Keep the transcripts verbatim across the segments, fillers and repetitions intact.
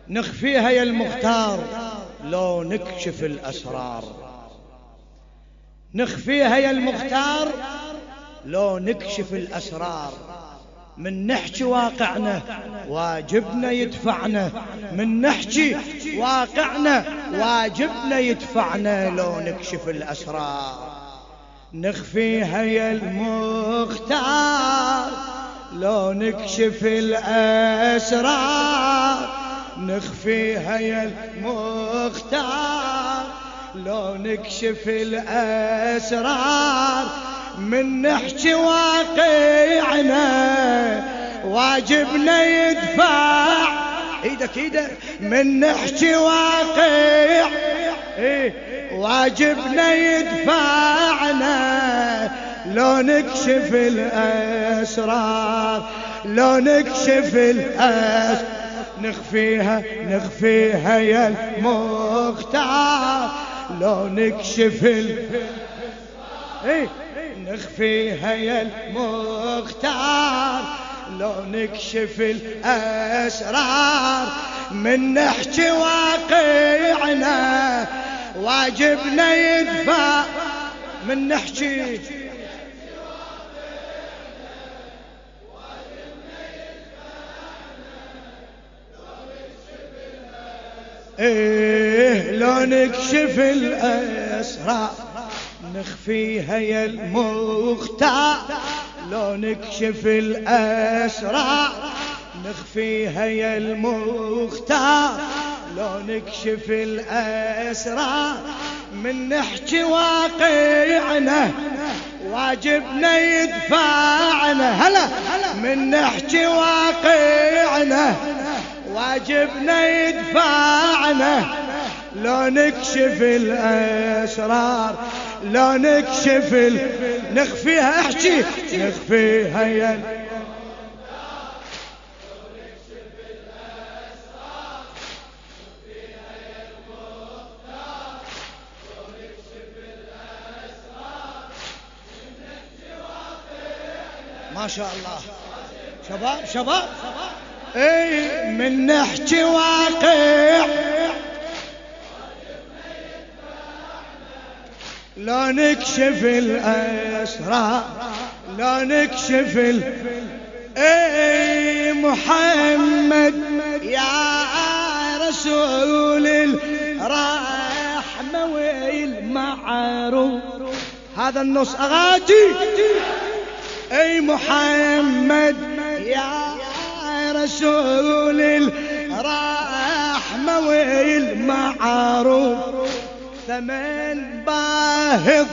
نخفيها يا المختار لو نكشف الأسرار، نخفيها يا المختار لو نكشف الأسرار. من نحكي واقعنا واجبنا يدفعنا، من نحكي واقعنا واجبنا يدفعنا لو نكشف الأسرار. نخفيها يا المختار لو نكشف الأسرار، نخفيها يا المختار لو نكشف الأسرار. من نحكي واقعنا واجبنا يدفع، ايدك ايدك، من نحكي واقع ايه واجبنا يدفعنا لو نكشف الأسرار، لو نكشف الأسرار. نخفيها نخفيها يا المختار لو نكشف الأسرار، ايه نخفيها يا المختار لو نكشف الأسرار. من نحكي واقعنا واجبنا يدفع، من نحكي ايه لو نكشف الأسرار. نخفيها يا المختار لو نكشف الأسرار، نخفيها يا المختار لو نكشف الأسرار. من نحكي واقعنا واجبنا يدفعنا، هلا من نحكي واقعنا واجبنا يدفعنا لو نكشف الأسرار، لو نكشف ال... نخفيها احكي نخفيها يا ما شاء الله شباب شباب اي من نحكي واقع لو نكشف الأسرار، لو نكشف ال... اي محمد يا رسول الرحمة والمعروف. هذا النص أغاتي. اي محمد يا رسول الرحمة والمعروف، ثمن باهظ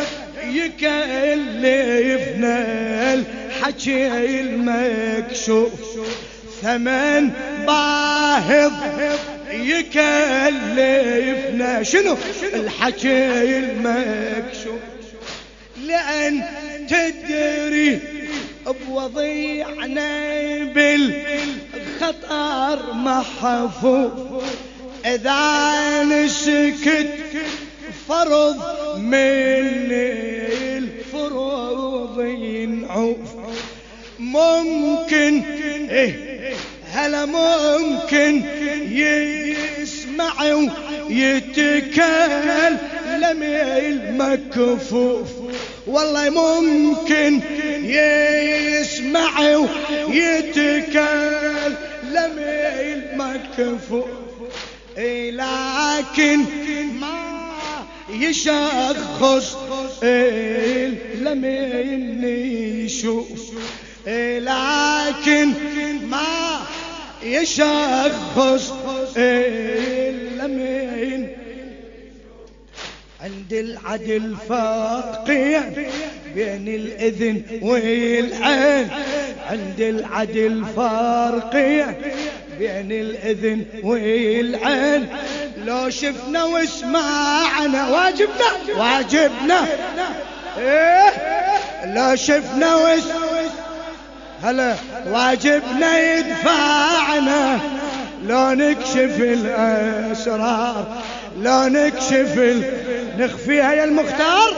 يكلفنا الحكي المكشوف، ثمن باهظ يكلفنا شنو الحكي المكشوف. لأن تدري بوضيعنا بالخطر محفوف، إذا نسكت فرض من الفروض ينعوف. ممكن إيه هلا ممكن يسمع ويتكلم المكفوف، والله ممكن يسمع ويتكلم المكفوف، لكن ما يشخص لمن يشوف، لكن ما يشخص لمن. عند العدل فاقية بين الإذن والعين، عند العدل فارقية بين الإذن والعين. لو شفنا واسمعنا واجبنا واجبنا إيه لو شفنا واسمعنا هلا واجبنا يدفعنا لو نكشف الأسرار، لو نكشف ال... نخفيها يا المختار.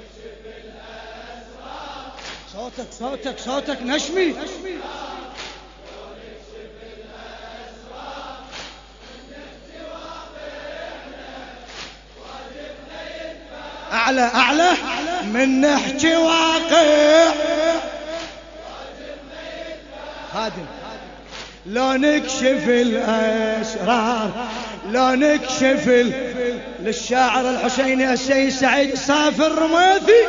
صوتك صوتك صوتك نشمي. أعلى أعلى من نحكي واقع خادم، لو نكشف الأسرار، لو نكشف ال... للشاعر الحسيني السيد سعيد الصافي الرميثي.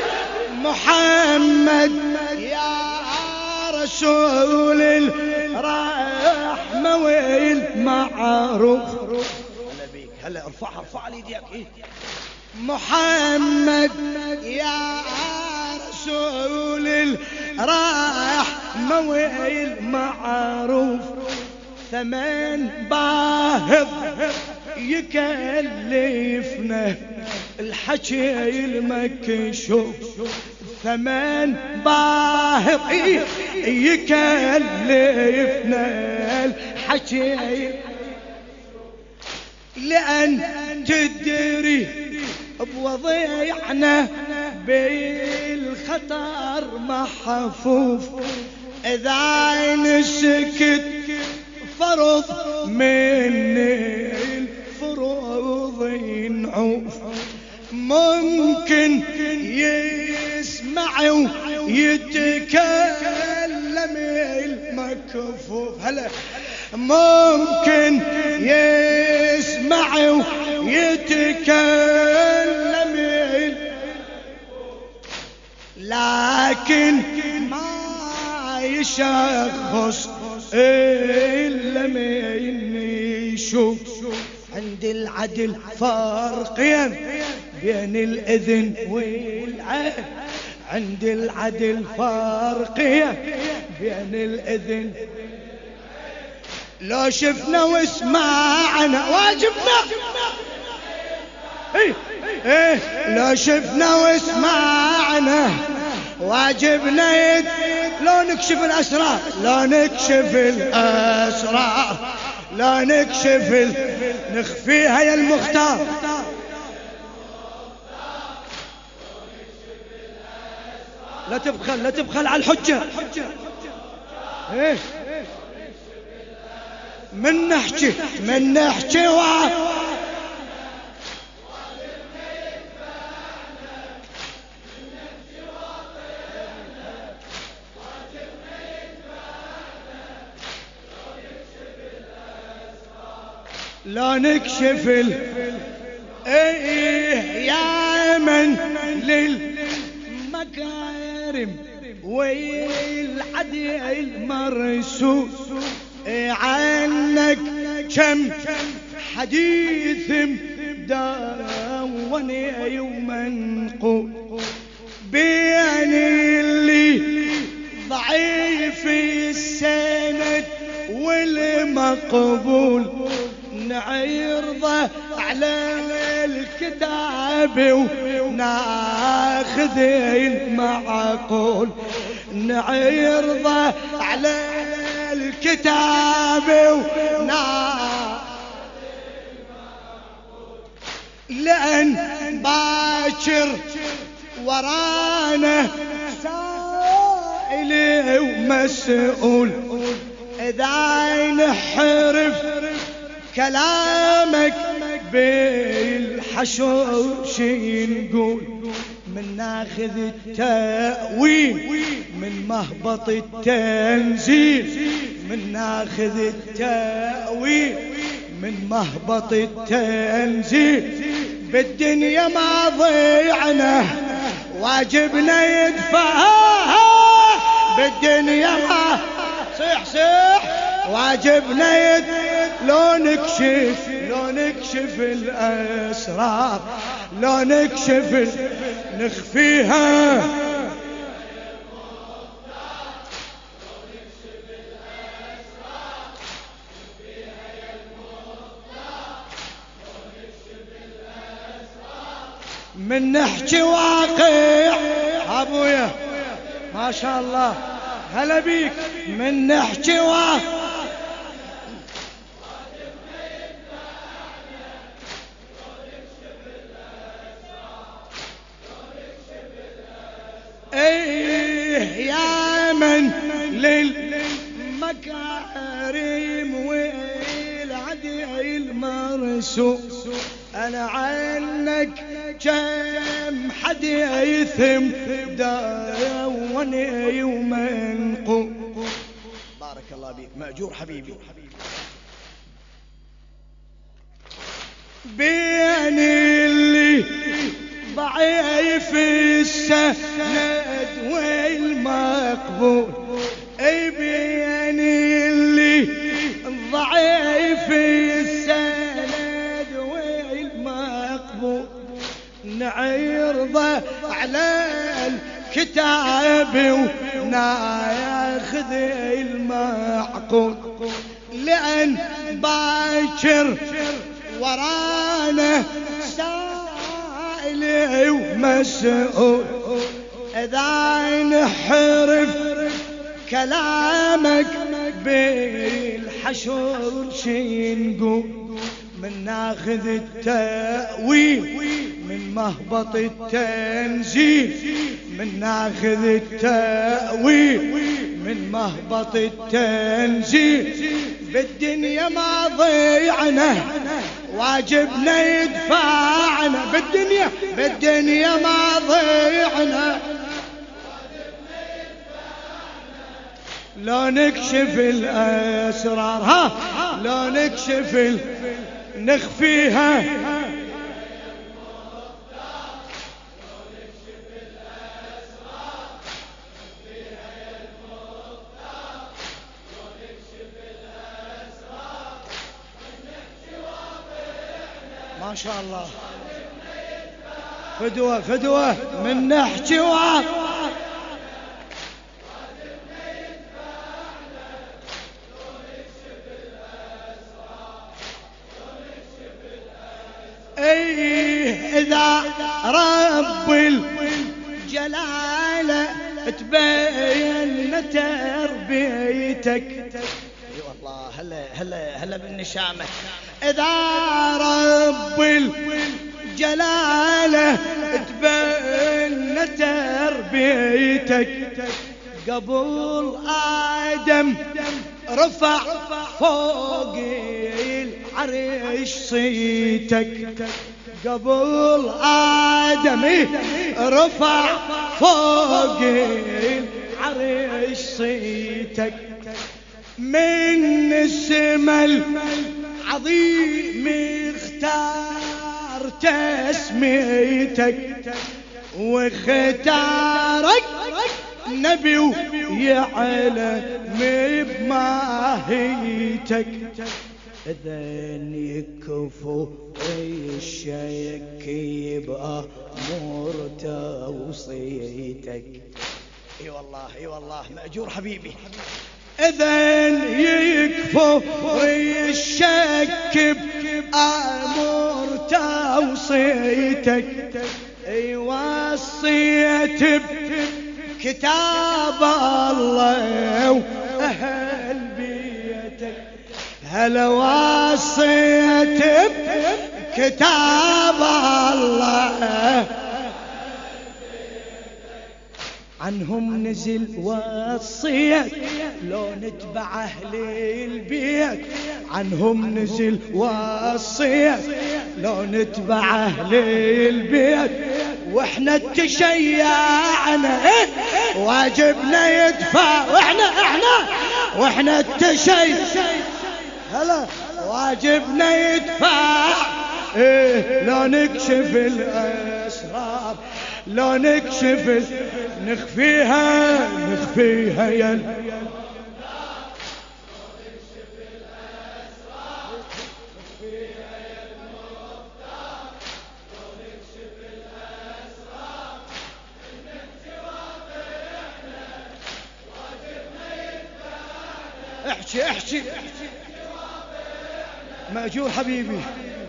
محمد يا رسول الرحمة والمعروف. هلا بيك، هلا ارفعها ارفع لي يديك. إيه؟ محمد يا رسول الرحمة والمعروف، ثمن باهظ يكلفنا الحكي المكشوف، ثمن باهظ يكلفنا الحكي، لأن تدري بوضيعنا بالخطر محفوف، إذا نسكت فرض من الفروض ينعوف، ممكن يسمع ويتكلم المكفوف. هلا ممكن يسمع ويتكلم، لكن ما يشخص إلا من يشوف. عند العدل فرقين بين الإذن والعين، عند العدل فرقين بين الإذن. لو شفنا واسمعنا واجبنا، ايه ايه لو شفنا واسمعنا واجبنا، لو نكشف الأسرار، لو نكشف الأسرار، لا نكشف ال... نخفيها يا المختار. لا تبخل لا تبخل على الحجة. ايه من نحكي من نحكي و... لا نكشف ال... ايه يا من للمكارم والعدل مرسوس، إيه عنك كم حديث داوني ومنقول، بين اللي ضعيف السند والمقبول، نعرضه على الكتاب وناخذ المعقول، نعرضه على الكتاب وناخذ المعقول، لأن باكر ورانا سائل ومسؤول، إذا نحرف كلامك بالحشوش نقول، من ناخذ التأويل من مهبط التنزيل، من ناخذ التأويل من مهبط التنزيل، بالدنيا ما ضيعنا واجبنا يدفعها، بالدنيا ما صيح صيح واجبنا يدفعها. لو نكشف لو نكشف الأسرار، لو نكشف نخفيها، من نحكي واقع. أبويا ما شاء الله هلا بيك. من نحكي واقع ايه يا من للمكارم والعدل مرسوم، أنا عنك كم حد يثم داوني ومنقو. بارك الله بيك مأجور حبيبي. بين اللي ضعيف السند والمقبول، اي بين اللي ضعيف السند والمقبول، نعرضه على الكتاب وناخذ المعقول، لأن باكر ورانا سائل ومسؤول، إذا نحرف كلامك بالحشر شي نقول، من ناخذ التأويل من مهبط التنزيل، من ناخذ التأويل من مهبط التنزيل، بالدنيا ما ضيعنا واجبنا يدفعنا، بالدنيا بالدنيا ما ضيعنا لو نكشف الأسرار، ها لو نكشف ال... نخفيها ما شاء الله. فدوة فدوة من نحكي وعا ايه، اذا رب الجلالة تبين تربيتك، اي والله هلا هلا هلا بالنشامة، اذا رب الجلالة تبين تربيتك، قبل آدم رفع فوق العرش صيتك، قبل آدم رفع فوق العرش صيتك، من السما العظيم اختار تسميتك، واختارك نبي ويعلم بماهيتك، إذن يكفو الشك يبقى أمور توصيتك. اي والله اي والله مأجور حبيبي. إذن يكفو الشك بأمور توصيتك، اي وصيت بكتاب الله وأهل بيتك، هلا وصيت بكتاب الله عنهم نزل وصيت لو نتبع أهل البيت، عنهم نزل وصيت لو نتبع أهل البيت، واحنا تشيعنا واجبنا يدفع، واحنا احنا واحنا التشيع هلا واجبنا يدفع، ايه لو نكشف الأسرار لو نكشف نخفيها نخفيها يا احكي احكي مأجور حبيبي.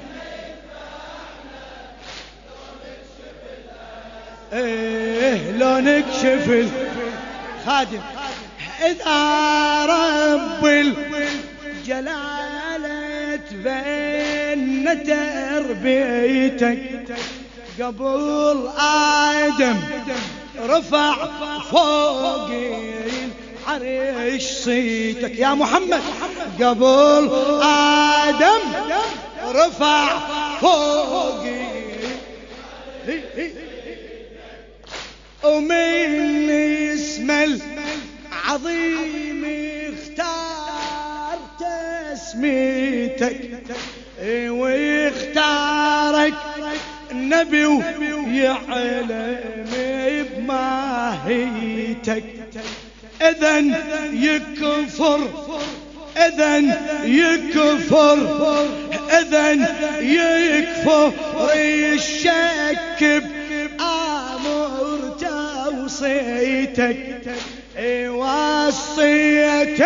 ايه لو نكشف خادم، اذا رب الجلالة تبين تربيتك، قبل آدم رفع فوق العرش صيتك يا محمد، قبل آدم رفع فوقي ومن اسم العظيم اختار تسميتك واختارك النبي ويعلم بماهيتك. إذن يكفر إذن يكفر إذن يكفر الشك بأمر توصيتك وصيت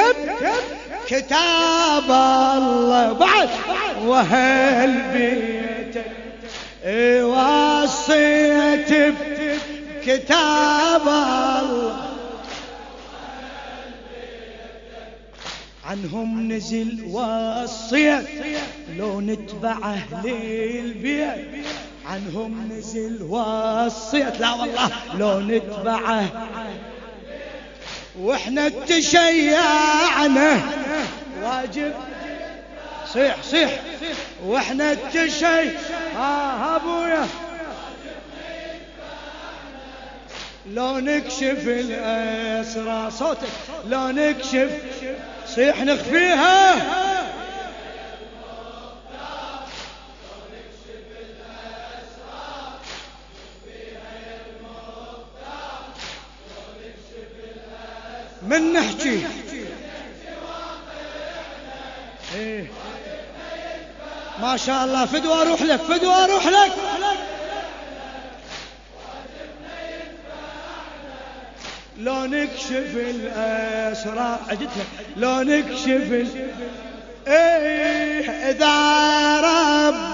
كتاب الله بعد وهل بيتك وصيت كتاب الله عنهم نزل وصيت لو نتبع أهل البيت عنهم نزل وصيت لا والله لو نتبعه واحنا تشيعنا واجب صيح صيح واحنا التشي ها ابويا لو نكشف الاسرار صوتك لو نكشف صيح نخفيها من نحكي ايه ما شاء الله فدوى اروح لك فدوى اروح لك لو نكشف الاسرار عدتها لو نكشف ال... ايه اذا رب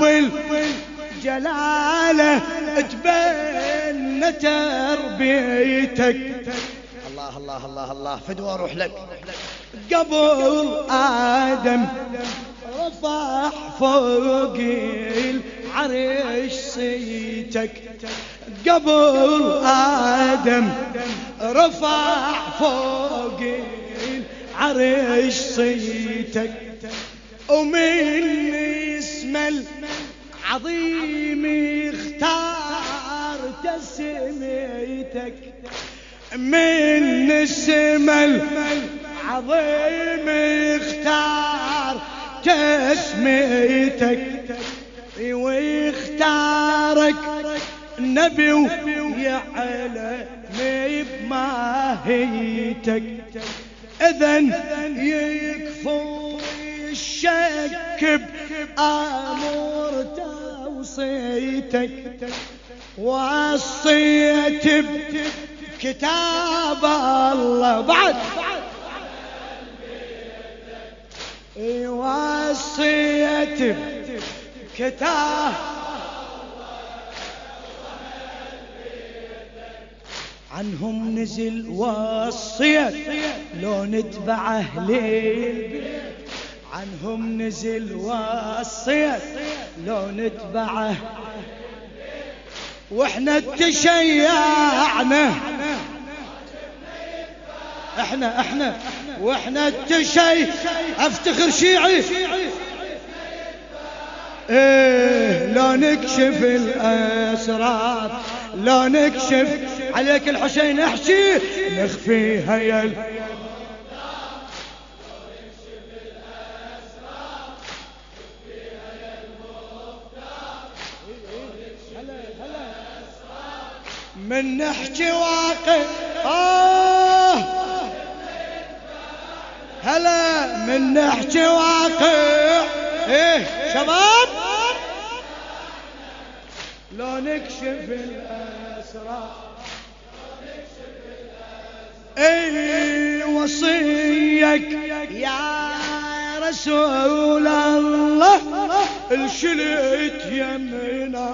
الجلاله تبين تربيتك الله الله الله الله فدوى اروح لك قبل آدم رفع فوق العرش صيتك قبل آدم رفع فوق العرش صيتك ومن اسم العظيم اختار تسميتك من اسم العظيم اختار تسميتك واختارك النبي ويعلم بماهيتك إذن يكفر الشك بأمر توصيتك وصيت كتاب الله بعد وصيت كتاب عنهم نزل وصيت لو نتبع أهل البيت عنهم نزل وصيت لو نتبعه واحنا تشيعنا احنا احنا واحنا التشي افتخر شيعي ايه لو نكشف الاسرار لو نكشف عليك الحسين احشي نخفيها يا من نحكي واقع آه هلا من نحكي واقع ايه شباب لو نكشف الأسرار ايه وصيك يا رسول الله الشلت يمنا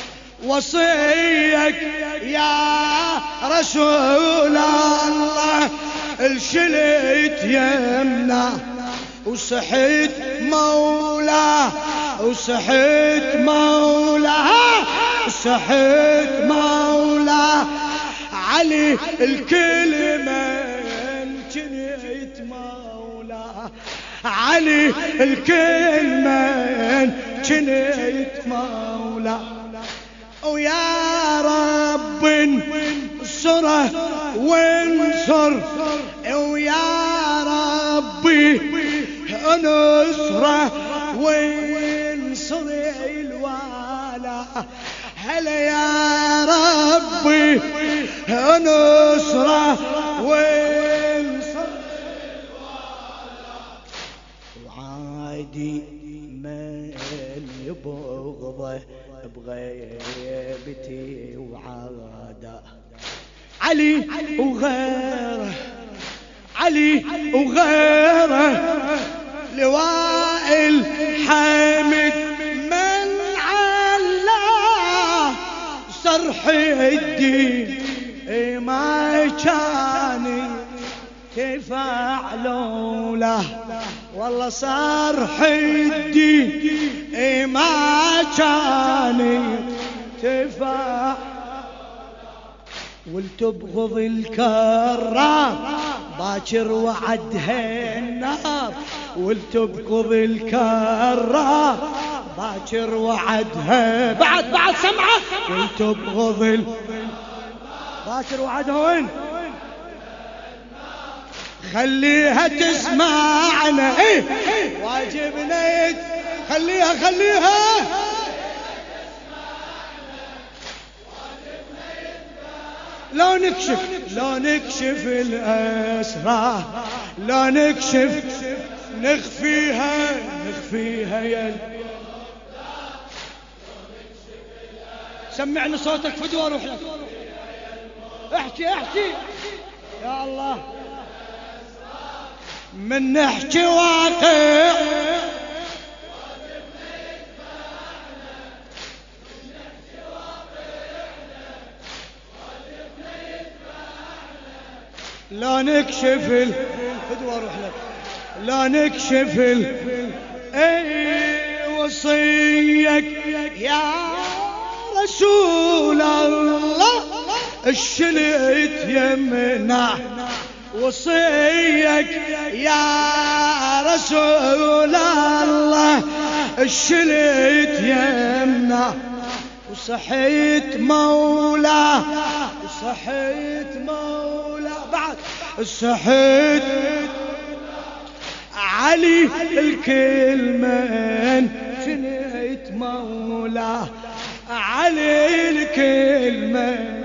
وصيك يا رسول الله الشلت يمنا وصحيت مولاه وصحيت مولاه صحيت مولاه علي الكلمة جنيت مولاه علي الكلمة كنت مولى. ويا رب انصره وانصر، ويا ربي انصره وانصر الوالا. هلا يا ربي انصره وانصر الوالا. وعادي من يبغضه بغيبتي وعاده. علي وغيره، علي وغيره، لواء الحامد من علاه. صرح الدين ما كان تفعلوا له، والله صرح الدين ما كان تفعل. ولتبغض الكرار باكر وعدها النار. ولتبغض الكرار باكر وعدها. بعد بعد سمعه. ولتبغض ال... باكر وعدها وين؟ خليها تسمعنا. ايه واجبنا يت... خليها خليها لا نكشف، لا نكشف الأسرار، لا نكشف نخفيها نخفيها يا. سمعني صوتك فدوى روح لك. احكي احكي يا الله. من نحكي واقع لا نكشف ال... فدوى روح لك. لا نكشف ال... اي وصيك يا رسول الله الشلت يمنا. وصيك يا رسول الله الشلت يمنا. وصحيت مولاه، وصحيت مولاه. بعد صحيت علي الكلمة جنيت مولاه. علي الكلمة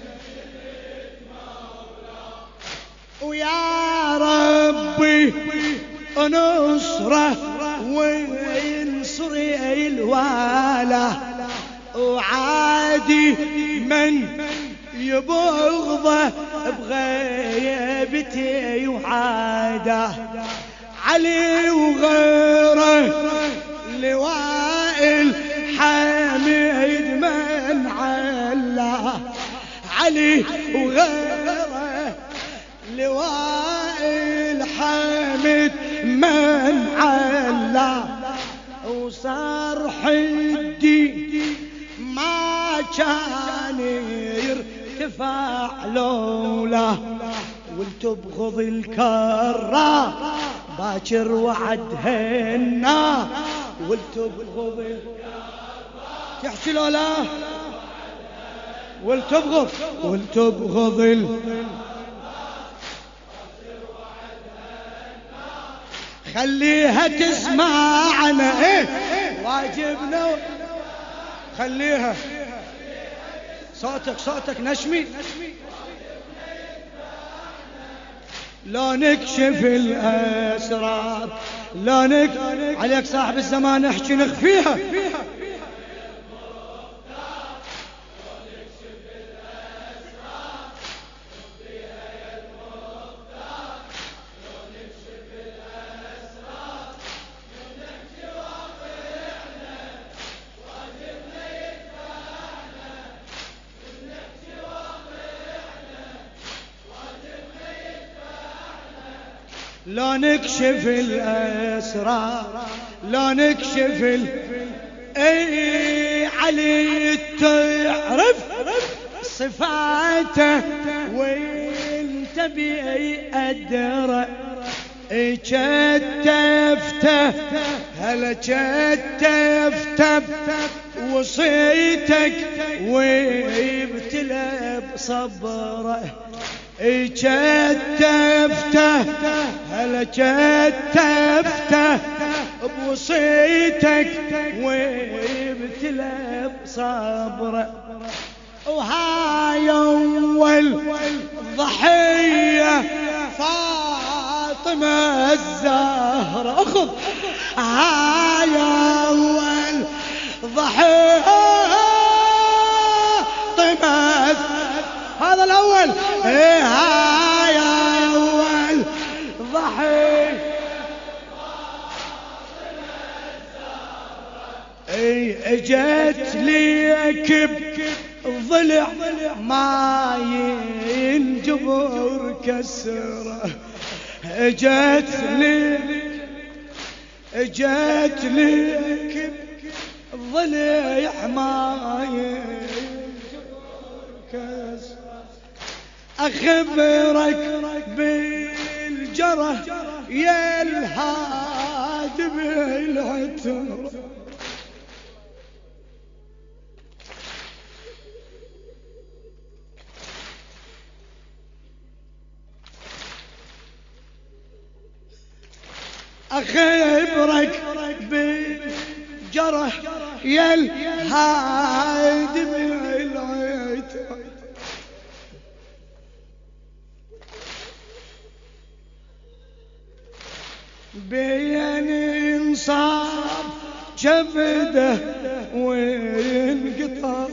ويا ربي انصره وانصر الوالا. وعادي من يبغضه بغيبتي وعاده. علي وغيره لواء الحامد من علاه. علي وغيره لواء الحامد من علاه. وصرح الدين ما كان يرتفع لولا. ولتبغض الكرار باكر وعدها النار. ولتبغض الكرار تحكي لولا. ولتبغض ولتبغض ال... خليها تسمعنا. ايه واجبنا. خليها صوتك صوتك نشمي. لا نكشف الأسرار، لا نك عليك صاحب الزمان احكي نخفيها. لا نكشف الأسرار، لا نكشف ال... اي علي تعرف صفاته وانت بي أدرى. كتفته هلا كتفته وصيتك وابتلى بصبره كتفته هلا كتفته بوصيتك وابتلى بصبره وهاي أول ضحية فاطمة الزهرة أخذ هاي أول ضحية فاطمة هذا الأول إيه هاي أول ضحية اي اجت ليك بضلع ما ينجبر كسره اجت ليك اجت ليك بضلع ما ينجبر كسره اخبرك بالجرح يا الهادي بالعتره أخبرك بالجرح يا الهادي بالعترة بين انصاب جبده وينقطع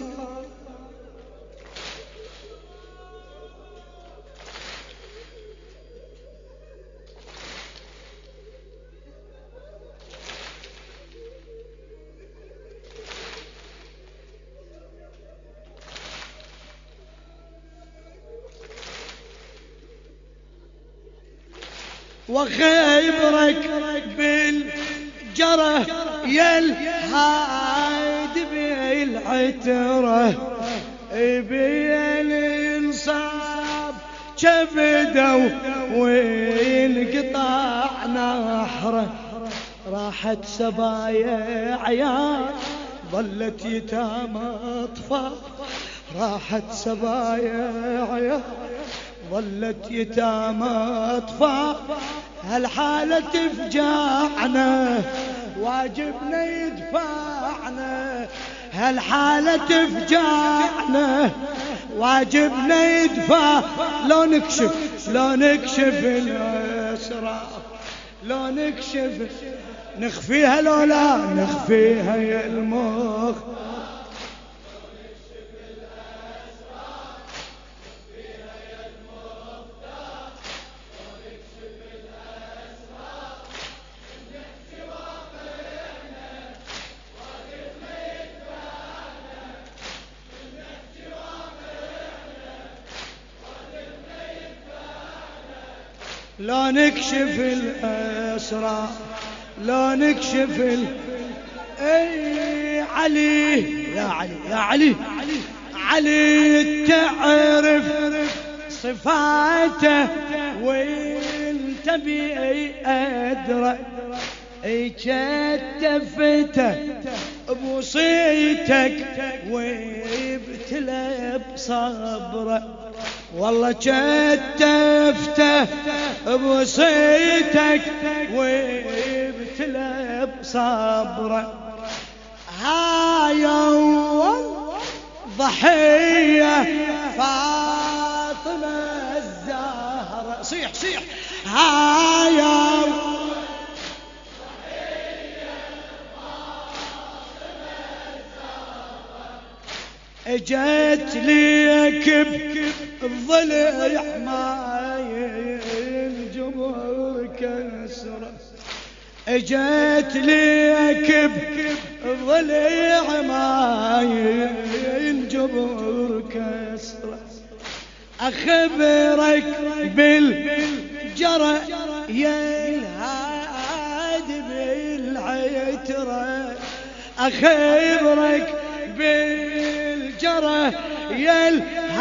وخبرك بالجرح يا الهادي بالعترة بين انصاب كبده وينقطع نحره راحت سبايا عيال ظلت يتامى اطفال راحت سبايا عيال ظلت يتامى اطفال هالحالة تفجعنا واجبنا يدفعنا هالحالة تفجعنا واجبنا يدفع لو نكشف لو نكشف الأسرار لو نكشف نخفيها لو لا نخفيها يا المخ لو نكشف الأسرار لو نكشف ال... اي علي يا علي يا علي علي تعرف صفاته وانت بي أدرى اي كتفته بوصيتك وابتلى بصبره والله كتفته بوصيتك وابتلى بصبره هاي أول ضحية فاطمة الزهرة صيح صيح هاي أول ضحية فاطمة الزهرة اجت ليك الضلع ما ينجبر كسره اجت ليك الضلع ما ينجبر كسره اخبرك بالجرح يا الهادي بالعترة اخبرك بالجرح يا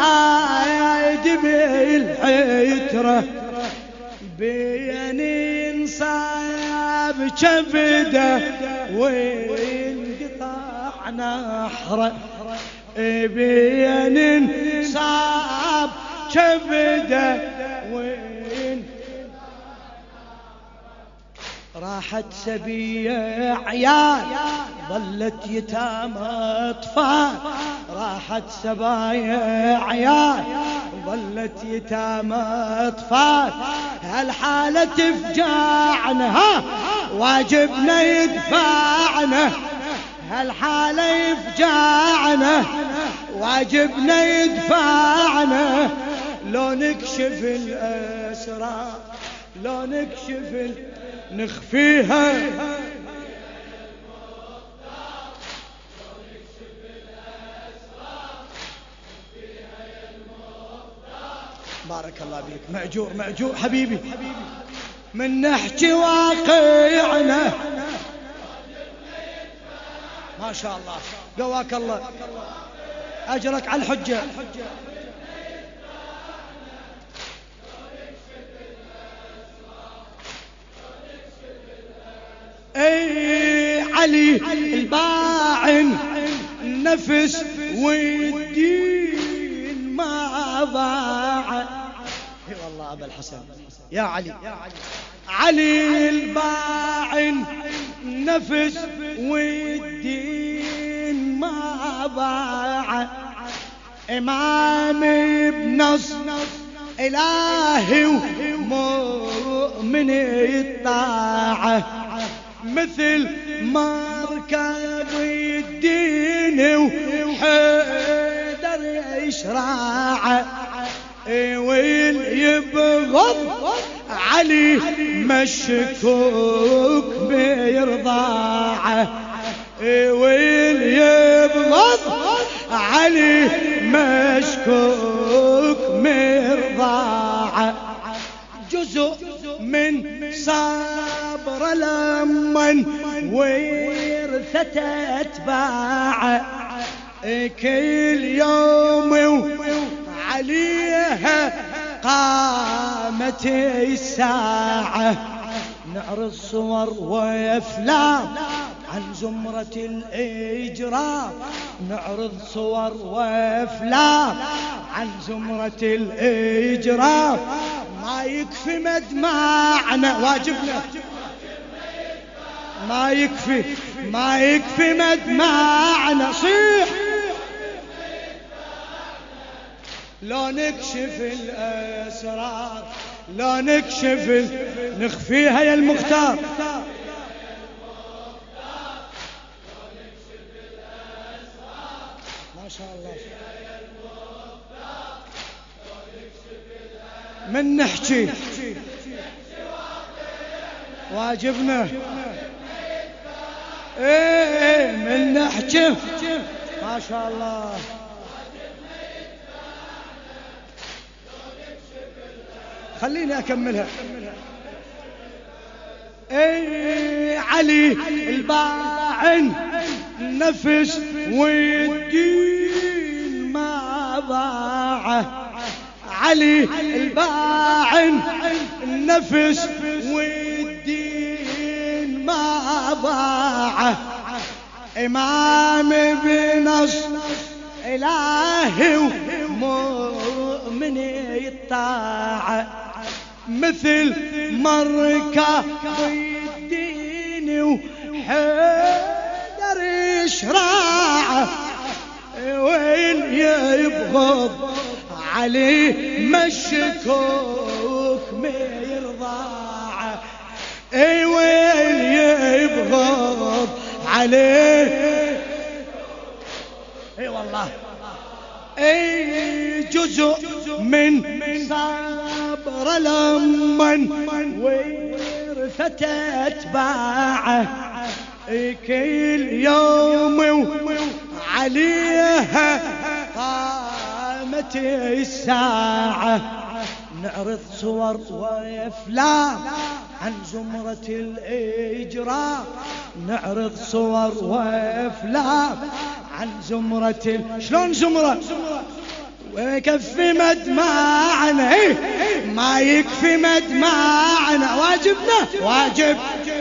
الهادي بالعترة بين صاب كبده وانقطع نحره بين صاب كبده وين راحت سبية عيال ظلت يتامى اطفال راحت سبايا عيال ظلت يتامى اطفال هالحالة تفجعنا ها واجبنا يدفعنا هالحالة يفجعنا واجبنا يدفعنا لو نكشف الأسرار لو نكشف ال... نخفيها بارك الله بيك مأجور مأجور حبيبي من نحكي واقعنا ما شاء الله قواك الله أجرك على الحجة اي علي الباعن النفس والدين ما ضاع اي والله ابا الحسن يا علي علي الباعن النفس والدين ما ضاع امام بنص الهي ومؤمن الطاعه مثل مركب الدين وحيدر يشرع ويبغض علي مشكوك بيرضاعه ويبغض علي مشكوك مرضاعه جزء من صبر لمن ورثة أتباعه كل يوم عليها قامت الساعة نعرض صور وأفلام عن زمرة الإجرام نعرض صور وأفلام عن زمرة الإجرام ما يكفي مدمعنا واجبنا ما يكفي ما يكفي مدمعنا صيح لو نكشف الأسرار لو نكشف ال... نخفيها يا المختار ما شاء الله من نحكي واجبنا ايه من نحكي ما شاء الله خليني اكملها ايه علي الباعن النفس والدين ما ضاعه علي الباعن النفس والدين ما ضاعه إمام بنص إلهي ومؤمن الطاعة مثل مركب الدين وحيدر يشرع وين يبغض علي مشكوك ميرضاعه اي وين يبغض عليه اي والله اي جزء من صبر لمن ورثة اتباعه كل يوم عليها قامت الساعة نعرض صور وأفلام عن زمرة الإجرام نعرض صور وأفلام عن زمرة ال... شلون زمرة ويكفي مدمعنا ما يكفي مدمعنا واجبنا واجب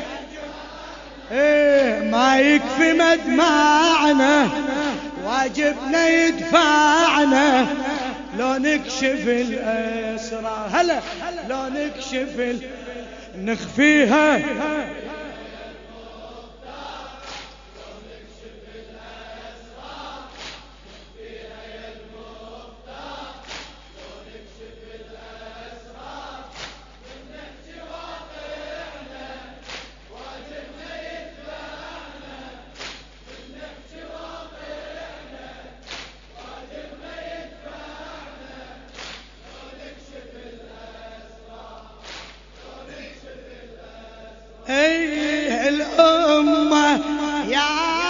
ايه ما يكفي مدمعنا واجبنا يدفعنا لو نكشف الأسرار هلا لو نكشف ال... نخفيها ايه الأمة يا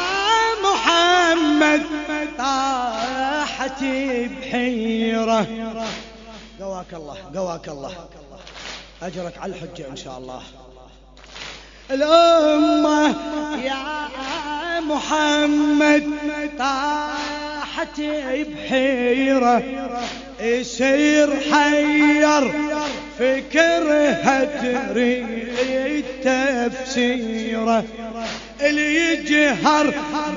محمد طاحت بحيرة. قواك الله قواك الله أجرك على الحجة إن شاء الله. الأمة يا محمد طاحت بحيرة يصير حير فكرها تريد تفسيره اللي يجهر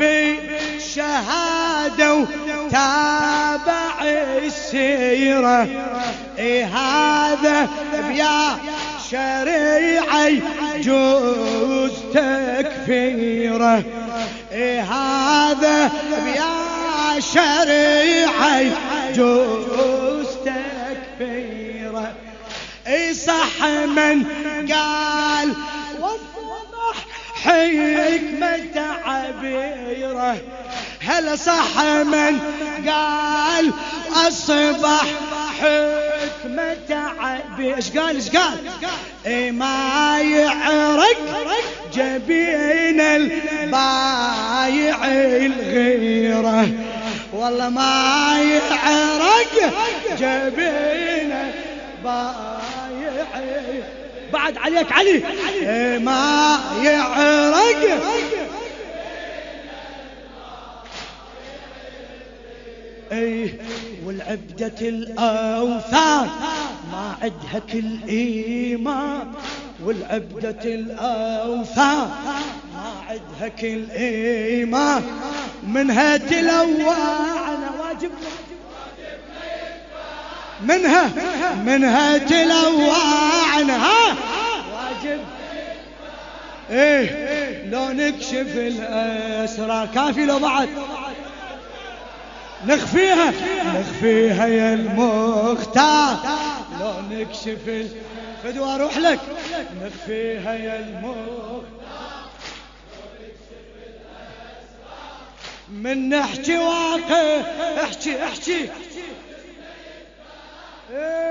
بالشهادة وتابع السيرة إيه هذا بيا شريعي جوز تكفيره إيه هذا بيا شريعي جوز تكفيره اي صح من قال والصبح حكمة عبيرة هل صح من قال الصبح حكمة عبيرة ايش قال ايش قال اي ما يعرق جبين البايع الغيرة والله ما يعرق جبين بايع بعد عليك علي إيه ما يعرق ايه والعبدة الأوثان ما عدها كل إيمان والعبدة الأوثان ما عدها كل إيمان منها تلوعنا واجب منها منها تلوعنا واجب ايه لو نكشف الأسرار كافي لو بعد نخفيها نخفيها يا المختار لو نكشف الفدوى اروح لك نخفيها يا المختار من نحكي واقع احكي احكي